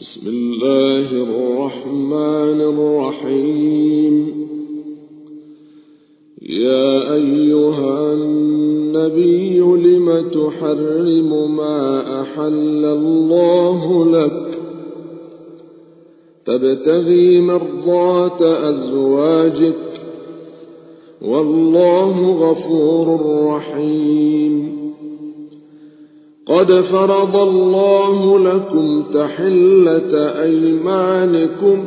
بسم الله الرحمن الرحيم. يا أيها النبي لم تحرم ما أحل الله لك تبتغي مرضات أزواجك والله غفور رحيم. قد فرض الله لكم تحلة أيمانكم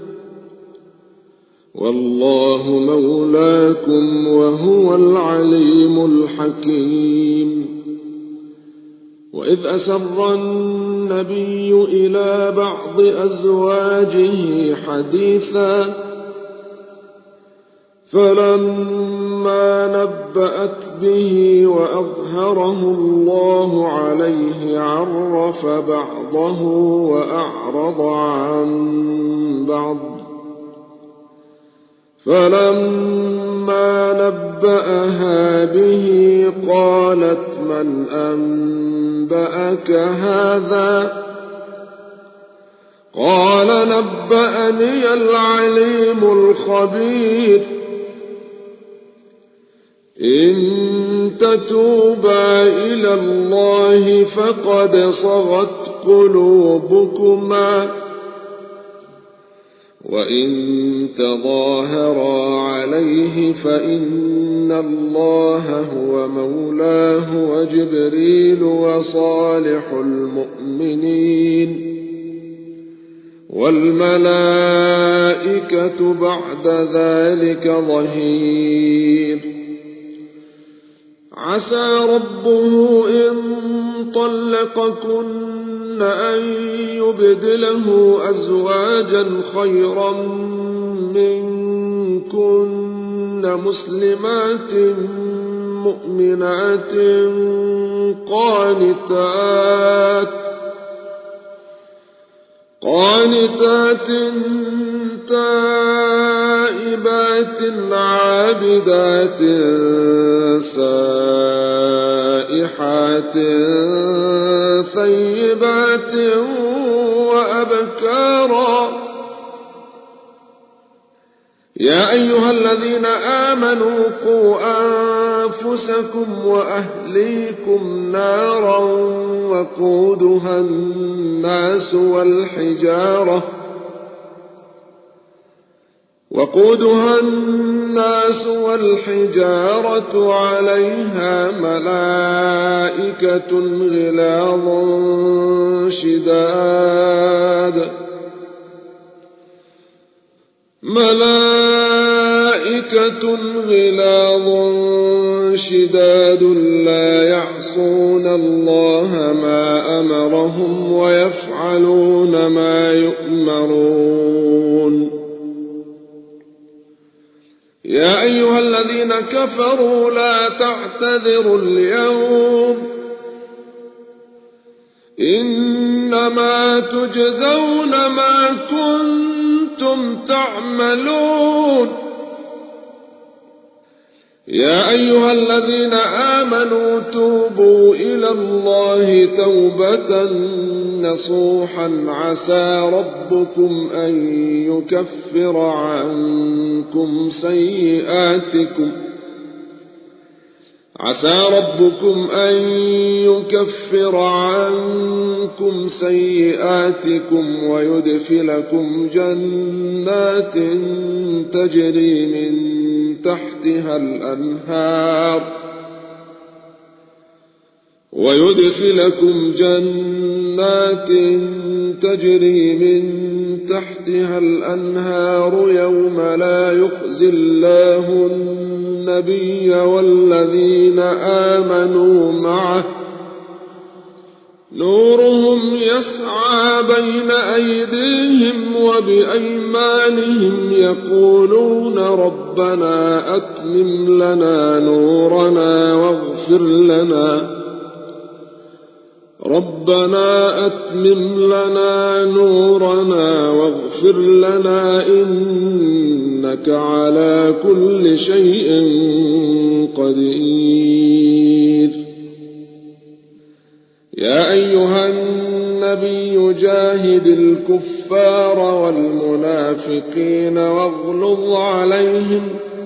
والله مولاكم وهو العليم الحكيم. وإذ أسر النبي إلى بعض أزواجه حديثا فلما نبأت به وأظهره الله عليه عرف بعضه وأعرض عن بعض. فلما نبأها به قالت من أنبأك هذا؟ قال نبأني العليم الخبير. إن تتوبا إلى الله فقد صغت قلوبكما وإن تظاهرا عليه فإن الله هو مولاه وجبريل وصالح المؤمنين والملائكة بعد ذلك ظهير. عسى ربه إن طلقكن أن يبدله أزواجا خيرا منكن مسلمات مؤمنات قانتات تائبات عابدات سائحات ثيبات وأبكارا. يا أيها الذين آمنوا قوا أنفسكم وأهليكم نارا وقودها الناس والحجارة عليها ملائكة غلاظ شداد لا يعصون الله ما أمرهم ويفعلون ما يؤمرون. يا أيها الذين كفروا لا تعتذروا اليوم إنما تجزون ما كنتم تعملون. يا أيها الذين آمنوا توبوا إلى الله توبة نصوحا عسى ربكم أن يكفر عنكم سيئاتكم ويدخلكم جنات تجري من تحتها الأنهار يوم لا يخزي الله النبي والذين آمنوا معه نورهم يسعى بين أيديهم وبأيمانهم يقولون ربنا أتمم لنا نورنا واغفر لنا إنك على كل شيء قدير. يا أيها النبي جاهد الكفار والمنافقين واغلظ عليهم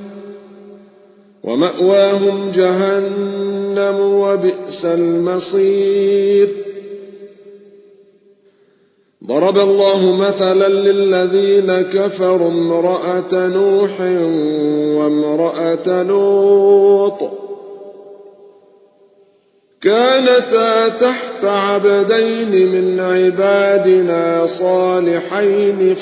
ومأواهم جهنم وبئس المصير. ضرب الله مثلا للذين كفروا امرأة نوح وامرأة لوط كانتا تحت عبدين من عبادنا صالحين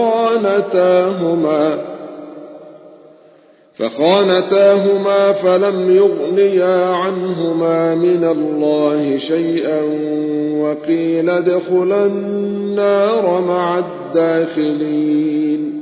فخانتاهما فلم يغنيا عنهما من الله شيئا وقيل ادخلا النار مع الداخلين.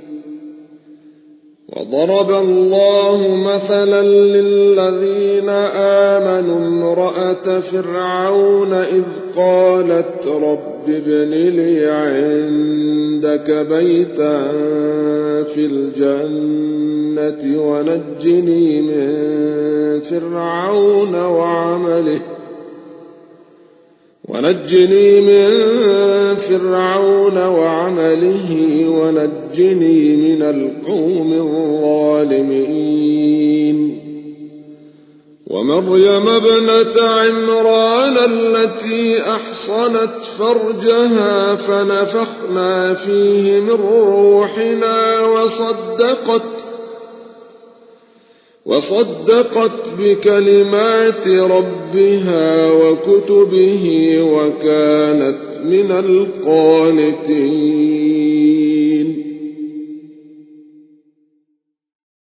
وضرب الله مثلا للذين آمنوا امرأة فرعون إذ قالت رب ابن لي عندك بيتا في الجنة ونجني من فرعون وعمله ونجني من القوم الظالمين. ومريم ابنة عمران التي أحصنت فرجها فنفخنا فيه من روحنا وصدقت بكلمات ربها وكتبه وكانت من القانتين.